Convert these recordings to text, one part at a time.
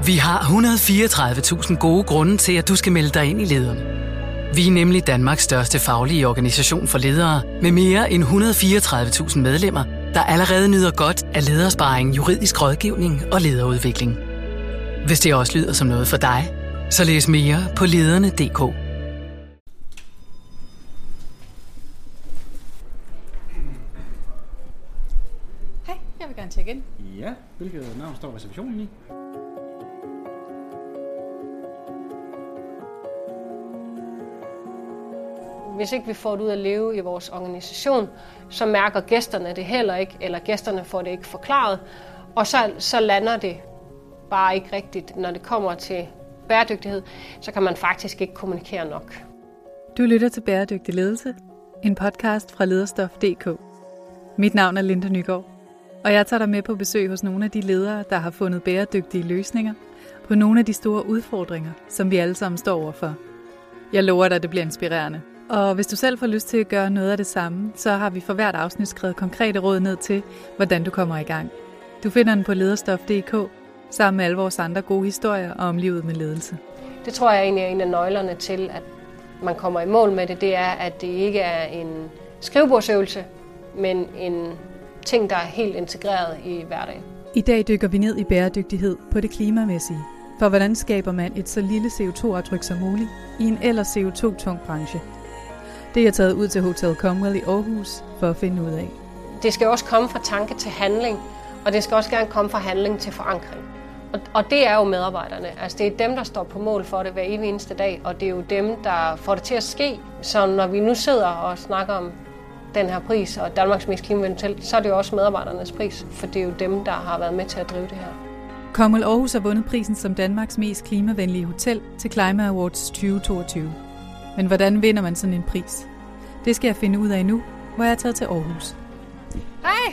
Vi har 134.000 gode grunde til, at du skal melde dig ind i Lederne. Vi er nemlig Danmarks største faglige organisation for ledere, med mere end 134.000 medlemmer, der allerede nyder godt af ledersparring, juridisk rådgivning og lederudvikling. Hvis det også lyder som noget for dig, så læs mere på lederne.dk. Hej, jeg vil gerne tjekke ind. Ja, hvilket navn står receptionen i? Hvis ikke vi får det ud at leve i vores organisation, så mærker gæsterne det heller ikke, eller gæsterne får det ikke forklaret, og så lander det bare ikke rigtigt. Når det kommer til bæredygtighed, så kan man faktisk ikke kommunikere nok. Du lytter til Bæredygtig Ledelse, en podcast fra Lederstof.dk. Mit navn er Linda Nygaard, og jeg tager dig med på besøg hos nogle af de ledere, der har fundet bæredygtige løsninger på nogle af de store udfordringer, som vi alle sammen står overfor. Jeg lover dig, at det bliver inspirerende. Og hvis du selv får lyst til at gøre noget af det samme, så har vi for hvert afsnit skrevet konkrete råd ned til, hvordan du kommer i gang. Du finder den på lederstof.dk, sammen med alle vores andre gode historier om livet med ledelse. Det tror jeg egentlig er en af nøglerne til, at man kommer i mål med det. Det er, at det ikke er en skrivebordsøvelse, men en ting, der er helt integreret i hverdagen. I dag dykker vi ned i bæredygtighed på det klimamæssige. For hvordan skaber man et så lille CO2-aftryk som muligt i en ellers CO2-tung branche? Det er jeg taget ud til Hotel Comwell i Aarhus for at finde ud af. Det skal også komme fra tanke til handling, og det skal også gerne komme fra handling til forankring. Og det er jo medarbejderne. Altså det er dem, der står på mål for det hver evig eneste dag, og det er jo dem, der får det til at ske. Så når vi nu sidder og snakker om den her pris og Danmarks mest klimavenlige hotel, så er det jo også medarbejdernes pris, for det er jo dem, der har været med til at drive det her. Comwell Aarhus har vundet prisen som Danmarks mest klimavenlige hotel til Climate Awards 2022. Men hvordan vinder man sådan en pris? Det skal jeg finde ud af nu, hvor jeg er taget til Aarhus. Hej!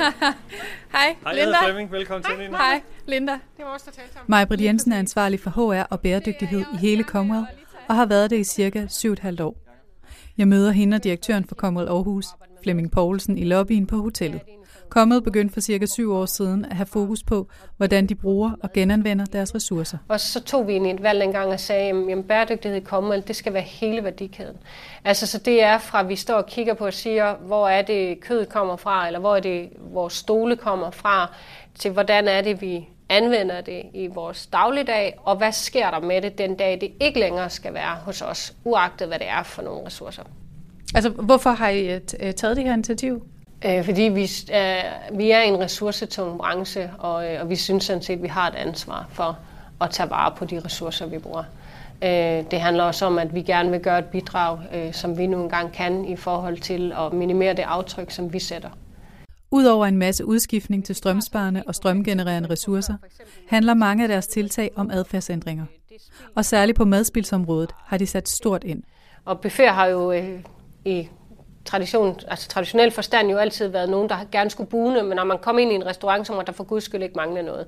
Hej, Linda. Hej, Flemming. Velkommen til Linda. Hej, Linda. Det var også der talte om. Maj-Britt Jensen er ansvarlig for HR og bæredygtighed i hele Comwell, og har været det i cirka 7,5 år. Jeg møder hende og direktøren for Comwell Aarhus, Flemming Poulsen, i lobbyen på hotellet. Comwell begyndte for cirka 7 år siden at have fokus på, hvordan de bruger og genanvender deres ressourcer. Og så tog vi ind i et valg engang og sagde, at bæredygtighed i Comwell, det skal være hele værdikæden. Altså så det er fra, at vi står og kigger på og siger, hvor er det kødet kommer fra, eller hvor er det vores stole kommer fra, til hvordan er det, vi anvender det i vores dagligdag, og hvad sker der med det den dag, det ikke længere skal være hos os, uagtet hvad det er for nogle ressourcer. Altså, hvorfor har I taget det her initiativ? Fordi vi er en ressourcetung branche, og vi synes sådan set, at vi har et ansvar for at tage vare på de ressourcer, vi bruger. Det handler også om, at vi gerne vil gøre et bidrag, som vi nu engang kan, i forhold til at minimere det aftryk, som vi sætter. Udover en masse udskiftning til strømsparende og strømgenererende ressourcer, handler mange af deres tiltag om adfærdsændringer. Og særligt på madspildsområdet har de sat stort ind. Og buffet har jo i traditionel forstand jo altid været nogen, der gerne skulle bune, men når man kommer ind i en restaurant, så må der for guds skyld ikke mangle noget.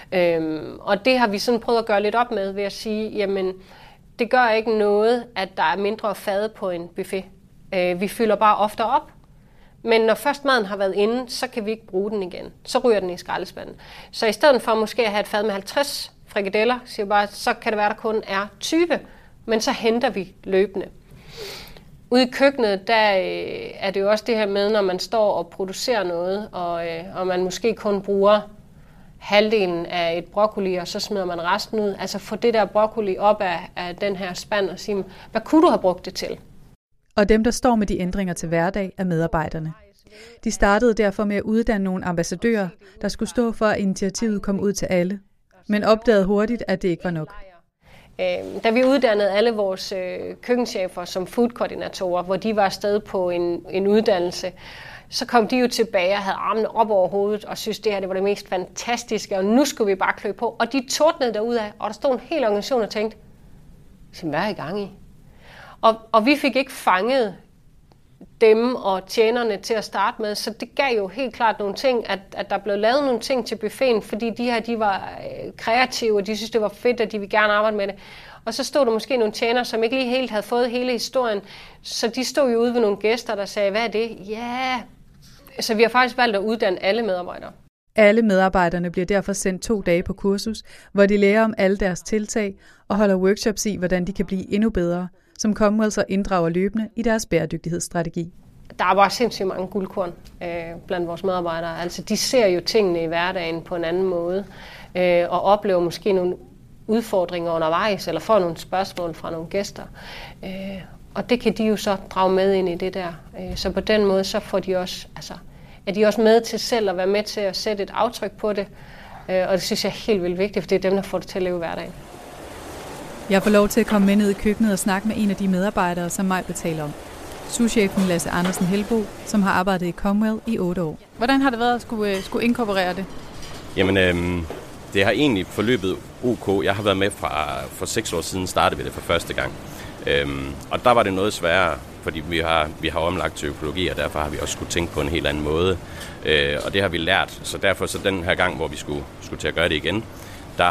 Og det har vi sådan prøvet at gøre lidt op med ved at sige, jamen det gør ikke noget, at der er mindre fad på en buffet. Vi fylder bare ofte op. Men når først maden har været inde, så kan vi ikke bruge den igen. Så ryger den i skraldespanden. Så i stedet for måske at have et fad med 50 frikadeller, så kan det være, at der kun er 20, men så henter vi løbende. Ude i køkkenet, der er det jo også det her med, når man står og producerer noget, og man måske kun bruger halvdelen af et broccoli, og så smider man resten ud. Altså få det der broccoli op af den her spand og sige, hvad kunne du have brugt det til? Og dem, der står med de ændringer til hverdag, er medarbejderne. De startede derfor med at uddanne nogle ambassadører, der skulle stå for, at initiativet kom ud til alle, men opdagede hurtigt, at det ikke var nok. Da vi uddannede alle vores køkkenchefer som foodkoordinatorer, hvor de var afsted på en uddannelse, så kom de jo tilbage og havde armene op over hovedet og synes, det her det var det mest fantastiske, og nu skulle vi bare klø på. Og de tordnede derudad, og der stod en hel organisation og tænkte, hvad er I gang i? Og vi fik ikke fanget dem og tjenerne til at starte med, så det gav jo helt klart nogle ting, at der blev lavet nogle ting til buffeten, fordi de var kreative, og de synes, det var fedt, og de ville gerne arbejde med det. Og så stod der måske nogle tjenere, som ikke lige helt havde fået hele historien, så de stod jo ude ved nogle gæster, der sagde, hvad er det? Ja, så vi har faktisk valgt at uddanne alle medarbejdere. Alle medarbejderne bliver derfor sendt 2 dage på kursus, hvor de lærer om alle deres tiltag og holder workshops i, hvordan de kan blive endnu bedre, som Comwell så inddrager løbende i deres bæredygtighedsstrategi. Der er bare sindssygt mange guldkorn blandt vores medarbejdere. Altså, de ser jo tingene i hverdagen på en anden måde, og oplever måske nogle udfordringer undervejs, eller får nogle spørgsmål fra nogle gæster. Og det kan de jo så drage med ind i det der. Så på den måde, så får de også, er de også med til selv at være med til at sætte et aftryk på det. Og det synes jeg er helt vildt vigtigt, for det er dem, der får det til at leve hverdagen. Jeg får lov til at komme med ned i køkkenet og snakke med en af de medarbejdere, som mig betaler om. Souschefen Lasse Andersen Helbo, som har arbejdet i Comwell i 8 år. Hvordan har det været at skulle inkorporere det? Jamen, det har egentlig forløbet OK. Jeg har været med for 6 år siden, startede vi det for første gang. Og der var det noget sværere, fordi vi har omlagt til økologi, og derfor har vi også skulle tænke på en helt anden måde. Og det har vi lært. Så derfor så den her gang, hvor vi skulle til at gøre det igen, der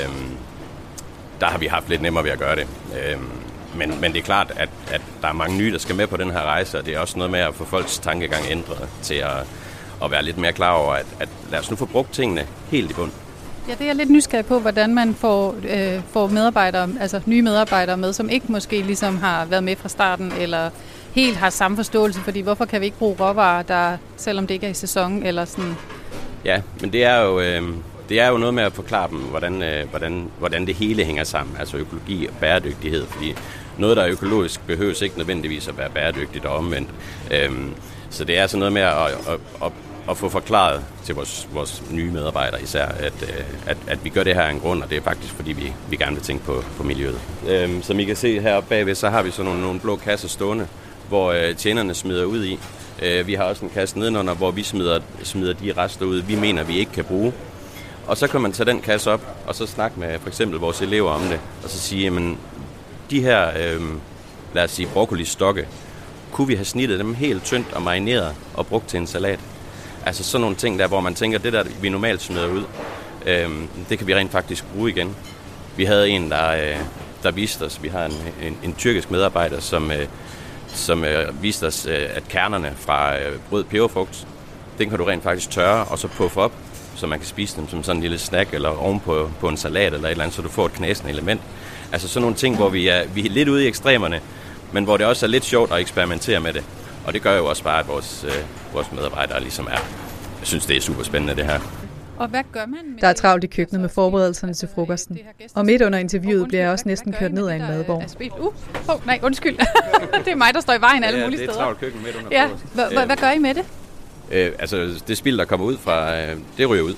har vi haft lidt nemmere ved at gøre det. Men det er klart, at der er mange nye, der skal med på den her rejse, og det er også noget med at få folks tankegang ændret til at være lidt mere klar over, at lad os nu få brugt tingene helt i bund. Ja, det er jeg lidt nysgerrig på, hvordan man får medarbejdere, altså nye medarbejdere med, som ikke måske ligesom har været med fra starten, eller helt har samme forståelse, fordi hvorfor kan vi ikke bruge råvarer, der, selvom det ikke er i sæson, eller sådan? Ja, men det er jo noget med at forklare dem, hvordan det hele hænger sammen, altså økologi og bæredygtighed, fordi noget, der er økologisk, behøves ikke nødvendigvis at være bæredygtigt og omvendt. Så det er altså noget med at få forklaret til vores nye medarbejdere især, at vi gør det her af en grund, og det er faktisk, fordi vi gerne vil tænke på miljøet. Som I kan se her bagved, så har vi så nogle blå kasser stående, hvor tjenerne smider ud i. Vi har også en kasse nedenunder, hvor vi smider de rester ud, vi mener, vi ikke kan bruge. Og så kan man tage den kasse op, og så snakke med for eksempel vores elever om det, og så sige, jamen, de her, lad os sige, broccolistokke, kunne vi have snittet dem helt tyndt og marineret og brugt til en salat? Altså sådan nogle ting der, hvor man tænker, det der, vi normalt smider ud, det kan vi rent faktisk bruge igen. Vi havde en, der viste os, vi har en tyrkisk medarbejder, som viste os, at kernerne fra rød peberfrugt, den kan du rent faktisk tørre og så puffe op, så man kan spise dem som sådan en lille snack eller ovenpå en salat eller et eller andet, så du får et knasende element. Altså sådan nogle ting, hvor vi er lidt ude i ekstremerne, men hvor det også er lidt sjovt at eksperimentere med det. Og det gør jo også bare, at vores medarbejdere ligesom er. Jeg synes, det er super spændende, det her. Og hvad gør man med der er travlt i køkkenet med forberedelserne til frokosten. Og midt under interviewet bliver jeg også næsten kørt ned af en madvogn. Nej, undskyld. Det er mig, der står i vejen alle mulige steder. Det er travlt køkken midt under frokosten. Hvad gør I med det? Altså, det spild, der kommer ud fra, det ryger ud.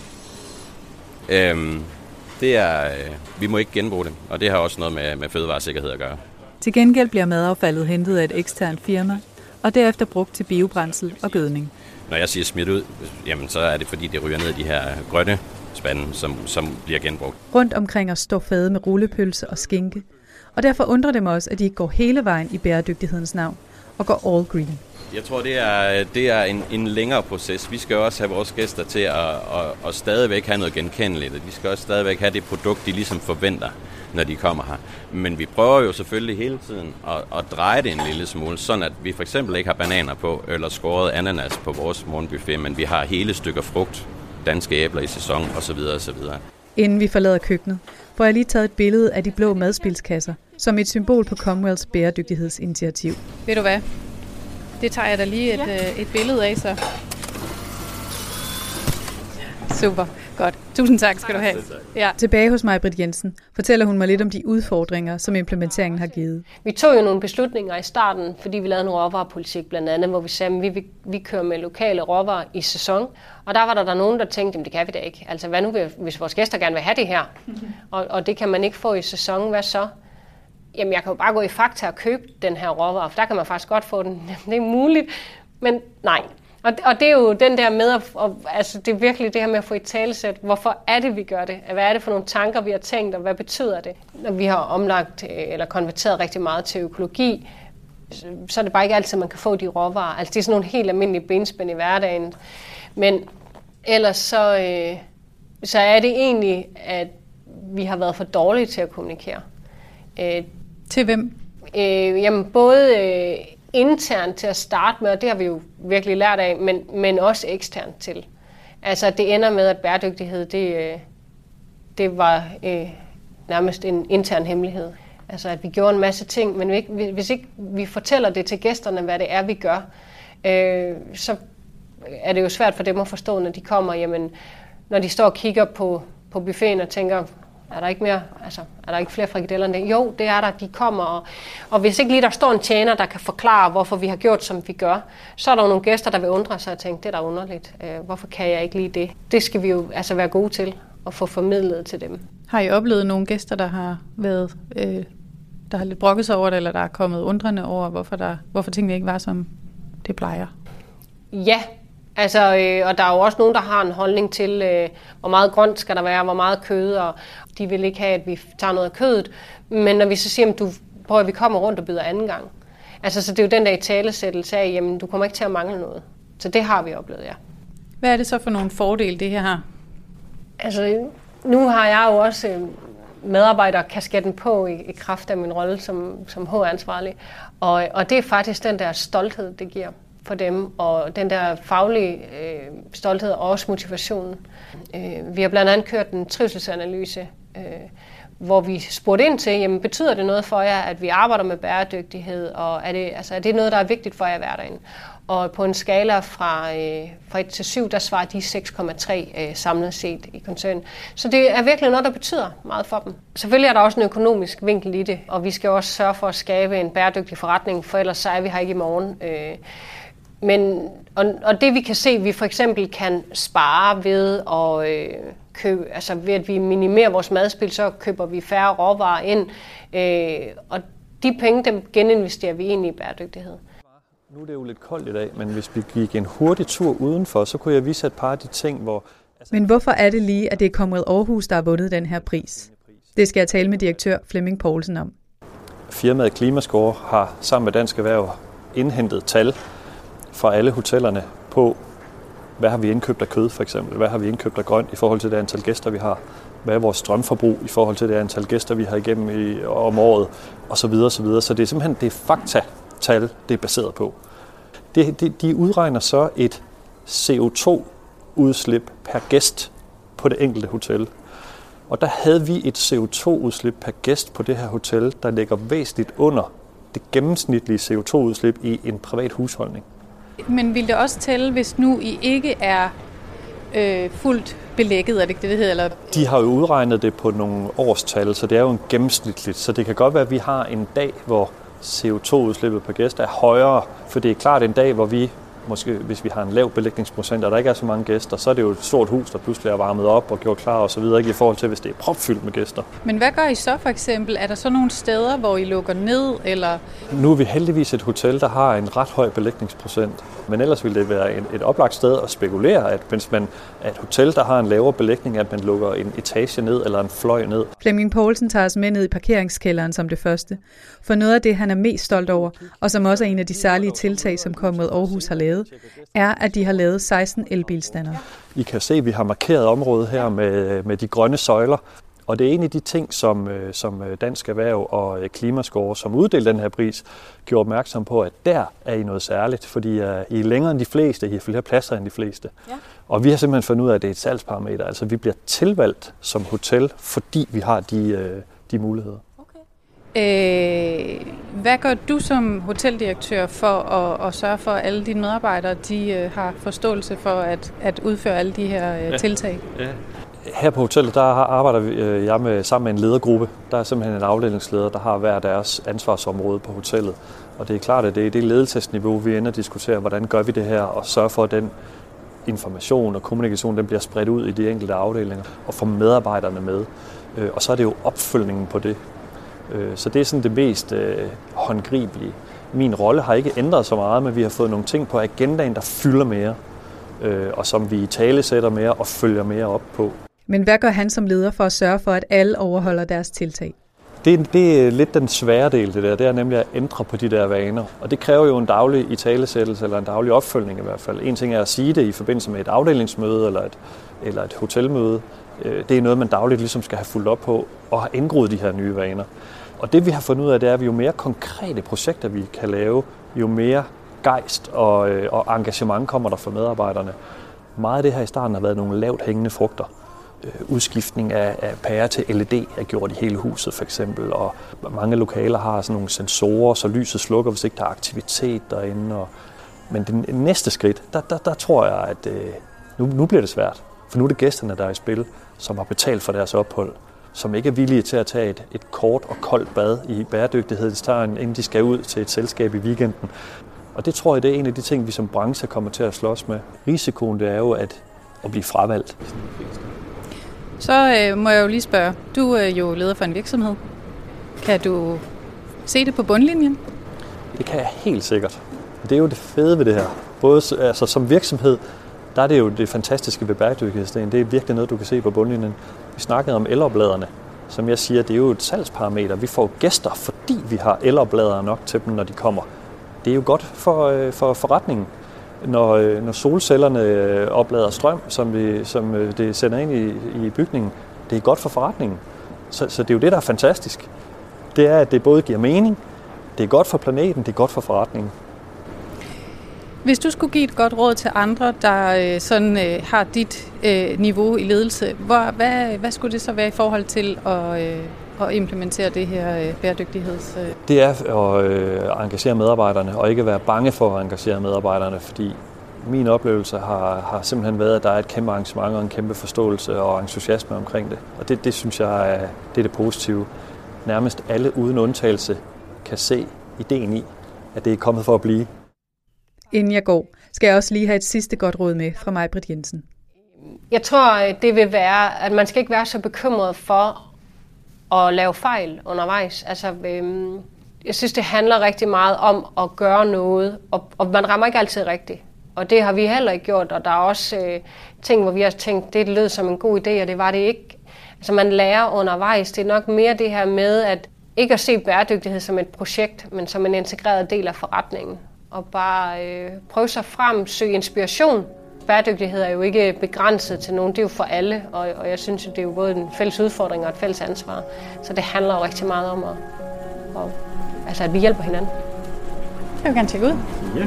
Vi må ikke genbruge det, og det har også noget med fødevaresikkerhed at gøre. Til gengæld bliver madaffaldet hentet af et eksternt firma, og derefter brugt til biobrændsel og gødning. Når jeg siger smidt ud, jamen så er det fordi, det ryger ned i de her grønne spande, som bliver genbrugt. Rundt omkring os står fade med rullepølse og skinke, og derfor undrer det mig også, at de ikke går hele vejen i bæredygtighedens navn og går all green. Jeg tror, det er en længere proces. Vi skal også have vores gæster til at stadigvæk have noget genkendeligt, og de skal også stadigvæk have det produkt, de ligesom forventer, når de kommer her. Men vi prøver jo selvfølgelig hele tiden at dreje det en lille smule, sådan at vi for eksempel ikke har bananer på, eller skåret ananas på vores morgenbuffet, men vi har hele stykker frugt, danske æbler i sæson osv. osv. Inden vi forlader køkkenet, får jeg lige taget et billede af de blå madspildskasser, som et symbol på Comwells bæredygtighedsinitiativ. Ved du hvad? Det tager jeg da lige et billede af, så. Super, godt. Tusind tak skal du have. Ja. Tilbage hos Maj-Britt Jensen fortæller hun mig lidt om de udfordringer, som implementeringen har givet. Vi tog jo nogle beslutninger i starten, fordi vi lavede en råvarepolitik blandt andet, hvor vi sagde, at vi kører med lokale råvarer i sæson. Og der var der nogen, der tænkte, at det kan vi da ikke. Altså hvad nu, hvis vores gæster gerne vil have det her? Og det kan man ikke få i sæson, hvad så? Jamen, jeg kan jo bare gå i Fakta og købe den her råvare, for der kan man faktisk godt få den. Det er muligt, men nej. Og det er jo den der med, altså det er virkelig det her med at få et talesæt. Hvorfor er det, vi gør det? Hvad er det for nogle tanker, vi har tænkt, og hvad betyder det? Når vi har omlagt eller konverteret rigtig meget til økologi, så er det bare ikke altid, man kan få de råvarer. Altså det er sådan nogle helt almindelige benspænd i hverdagen. Men ellers så er det egentlig, at vi har været for dårlige til at kommunikere. Til hvem? Jamen både internt til at starte med, og det har vi jo virkelig lært af, men også eksternt til. Altså, at det ender med, at bæredygtighed, det var nærmest en intern hemmelighed. Altså, at vi gjorde en masse ting, men hvis ikke vi fortæller det til gæsterne, hvad det er, vi gør, så er det jo svært for dem at forstå, når de kommer, jamen, når de står og kigger på buffeten og tænker, er der ikke mere? Altså, er der ikke flere frikadeller end det? Jo, det er der. De kommer. Og hvis ikke lige der står en tjener, der kan forklare, hvorfor vi har gjort, som vi gør, så er der jo nogle gæster, der vil undre sig og tænke, det er da underligt. Hvorfor kan jeg ikke lide det? Det skal vi jo altså være gode til at få formidlet til dem. Har I oplevet nogle gæster, der har været, der har lidt brokket sig over det, eller der er kommet undrende over, hvorfor tingene ikke var, som det plejer? Ja, altså, og der er jo også nogen, der har en holdning til, hvor meget grønt skal der være, hvor meget kød, og de vil ikke have, at vi tager noget af kødet. Men når vi så siger, at vi kommer rundt og byder anden gang. Altså, så det er jo den der italesættelse af, jamen, du kommer ikke til at mangle noget. Så det har vi oplevet, ja. Hvad er det så for nogle fordele, det her har? Altså, nu har jeg jo også medarbejderkasketten på i kraft af min rolle som HR-ansvarlig. Og det er faktisk den der stolthed, det giver for dem, og den der faglige stolthed og også motivationen. Vi har blandt andet kørt en trivselsanalyse, hvor vi spurgte ind til, jamen, betyder det noget for jer, at vi arbejder med bæredygtighed, og er det noget, der er vigtigt for jer i hverdagen? Og på en skala fra 1 til 7, der svarer de 6,3 samlet set i koncernen. Så det er virkelig noget, der betyder meget for dem. Selvfølgelig er der også en økonomisk vinkel i det, og vi skal også sørge for at skabe en bæredygtig forretning, for ellers så er vi her ikke i morgen. Og det vi kan se, vi for eksempel kan spare ved at købe, altså ved at vi minimerer vores madspild, så køber vi færre råvarer ind, og de penge, dem geninvesterer vi ind i bæredygtighed. Nu er det jo lidt koldt i dag, men hvis vi gik en hurtig tur udenfor, så kunne jeg vise et par af de ting, hvor... Men hvorfor er det lige, at det er Comrade Aarhus, der har vundet den her pris? Det skal jeg tale med direktør Flemming Poulsen om. Firmaet Klimascore har sammen med Dansk Erhverv indhentet tal fra alle hotellerne på, hvad har vi indkøbt af kød for eksempel, hvad har vi indkøbt af grønt i forhold til det antal gæster, vi har, hvad er vores strømforbrug i forhold til det antal gæster, vi har igennem om året, osv. osv. Så det er simpelthen det faktatal, det er baseret på. De udregner så et CO2-udslip per gæst på det enkelte hotel. Og der havde vi et CO2-udslip per gæst på det her hotel, der ligger væsentligt under det gennemsnitlige CO2-udslip i en privat husholdning. Men vil det også tælle, hvis nu I ikke er fuldt belægget, er det ikke det hedder? Eller? De har jo udregnet det på nogle årstal, så det er jo en gennemsnitligt. Så det kan godt være, at vi har en dag, hvor CO2-udslippet per gæst er højere, for det er klart en dag, hvor vi, måske hvis vi har en lav belægningsprocent, og der ikke er så mange gæster, så er det jo et stort hus, der pludselig er varmet op og gjort klar og så videre, ikke i forhold til, hvis det er propfyldt med gæster. Men hvad gør I så for eksempel? Er der så nogle steder, hvor I lukker ned, eller? Nu er vi heldigvis et hotel, der har en ret høj belægningsprocent, men ellers ville det være et oplagt sted at spekulere, at hvis man er et hotel, der har en lavere belægning, at man lukker en etage ned eller en fløj ned. Flemming Poulsen tager os med ned i parkeringskælderen som det første. For noget af det, han er mest stolt over, og som også er en af de særlige tiltag, som Comrade Aarhus har lavet, er, at de har lavet 16 elbilstander. I kan se, at vi har markeret området her med de grønne søjler. Og det er en af de ting, som Dansk Erhverv og Klimascore, som uddelte den her pris, gjorde opmærksom på, at der er I noget særligt, fordi I er længere end de fleste, I har flere pladser end de fleste. Ja. Og vi har simpelthen fundet ud af, at det er et salgsparameter. Altså vi bliver tilvalgt som hotel, fordi vi har de muligheder. Hvad gør du som hoteldirektør for at sørge for, at alle dine medarbejdere de har forståelse for at udføre alle de her tiltag? Ja. Her på hotellet, der arbejder jeg sammen med en ledergruppe. Der er simpelthen en afdelingsleder, der har hver deres ansvarsområde på hotellet. Og det er klart, at det er det ledelsesniveau, vi ender at diskutere, hvordan gør vi det her, og sørge for, at den information og kommunikation den bliver spredt ud i de enkelte afdelinger, og få medarbejderne med. Og så er det jo opfølgningen på det. Så det er sådan det mest håndgribelige. Min rolle har ikke ændret så meget, men vi har fået nogle ting på agendaen, der fylder mere, og som vi italesætter mere og følger mere op på. Men hvad gør han som leder for at sørge for, at alle overholder deres tiltag? Det er lidt den svære del, det er nemlig at ændre på de der vaner. Og det kræver jo en daglig italesættelse eller en daglig opfølgning i hvert fald. En ting er at sige det i forbindelse med et afdelingsmøde eller et hotelmøde. Det er noget, man dagligt ligesom skal have fulgt op på og have indgroet de her nye vaner. Og det vi har fundet ud af, det er, at jo mere konkrete projekter vi kan lave, jo mere gejst og engagement kommer der for medarbejderne. Meget af det her i starten har været nogle lavt hængende frugter. Udskiftning af pære til LED er gjort i hele huset for eksempel, og mange lokaler har sådan nogle sensorer, så lyset slukker, hvis ikke der er aktivitet derinde. Men det næste skridt, der tror jeg, at nu bliver det svært. For nu er det gæsterne, der er i spil, som har betalt for deres ophold, som ikke er villige til at tage et kort og koldt bad i bæredygtighedens tegn, inden de skal ud til et selskab i weekenden. Og det tror jeg, det er en af de ting, vi som branche kommer til at slås med. Risikoen, det er jo at blive fravalgt. Så må jeg jo lige spørge. Du er jo leder for en virksomhed. Kan du se det på bundlinjen? Det kan jeg helt sikkert. Det er jo det fede ved det her. Både altså, som virksomhed, der er det jo det fantastiske ved bæredygtighedsdelen. Det er virkelig noget, du kan se på bundlinjen. Vi snakkede om elopladerne. Som jeg siger, det er jo et salgsparameter. Vi får gæster, fordi vi har elopladere nok til dem, når de kommer. Det er jo godt for forretningen. Når solcellerne oplader strøm, som det sender ind i bygningen, det er godt for forretningen. Så det er jo det, der er fantastisk. Det er, at det både giver mening, det er godt for planeten, det er godt for forretningen. Hvis du skulle give et godt råd til andre, der har dit niveau i ledelse, hvad skulle det så være i forhold til at implementere det her bæredygtigheds... Det er at engagere medarbejderne, og ikke være bange for at engagere medarbejderne, fordi min oplevelse har simpelthen været, at der er et kæmpe engagement og en kæmpe forståelse og entusiasme omkring det. Og det synes jeg det er det positive. Nærmest alle uden undtagelse kan se ideen i, at det er kommet for at blive. Inden jeg går, skal jeg også lige have et sidste godt råd med fra Maj-Britt Jensen. Jeg tror, det vil være, at man skal ikke være så bekymret for at lave fejl undervejs. Altså, jeg synes, det handler rigtig meget om at gøre noget, og man rammer ikke altid rigtigt. Og det har vi heller ikke gjort, og der er også ting, hvor vi har tænkt, det lød som en god idé, og det var det ikke. Altså, man lærer undervejs. Det er nok mere det her med, at ikke at se bæredygtighed som et projekt, men som en integreret del af forretningen. Og bare prøve sig frem, søge inspiration. Bæredygtighed er jo ikke begrænset til nogen, det er jo for alle, og jeg synes, det er jo både en fælles udfordring og et fælles ansvar. Så det handler jo rigtig meget om, at vi hjælper hinanden. Jeg vil gerne tjekke ud. Ja.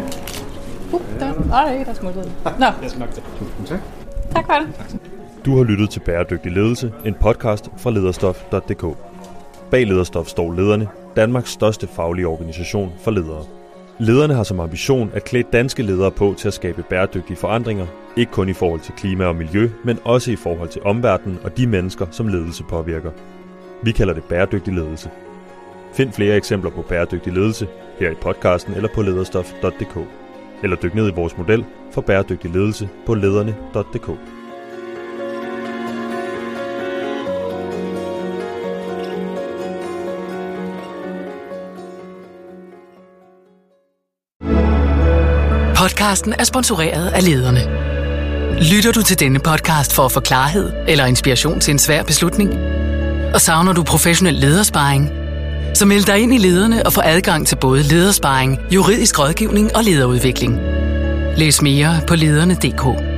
Der er smuttet. Nå. Jeg skal nok det. Tusind tak. Tak for det. Du har lyttet til Bæredygtig Ledelse, en podcast fra lederstof.dk. Bag Lederstof står lederne, Danmarks største faglige organisation for ledere. Lederne har som ambition at klæde danske ledere på til at skabe bæredygtige forandringer, ikke kun i forhold til klima og miljø, men også i forhold til omverdenen og de mennesker, som ledelse påvirker. Vi kalder det bæredygtig ledelse. Find flere eksempler på bæredygtig ledelse her i podcasten eller på lederstof.dk. Eller dyk ned i vores model for bæredygtig ledelse på lederne.dk. Podcasten er sponsoreret af Lederne. Lytter du til denne podcast for at få klarhed eller inspiration til en svær beslutning? Og savner du professionel ledersparring? Så meld dig ind i Lederne og få adgang til både ledersparring, juridisk rådgivning og lederudvikling. Læs mere på lederne.dk.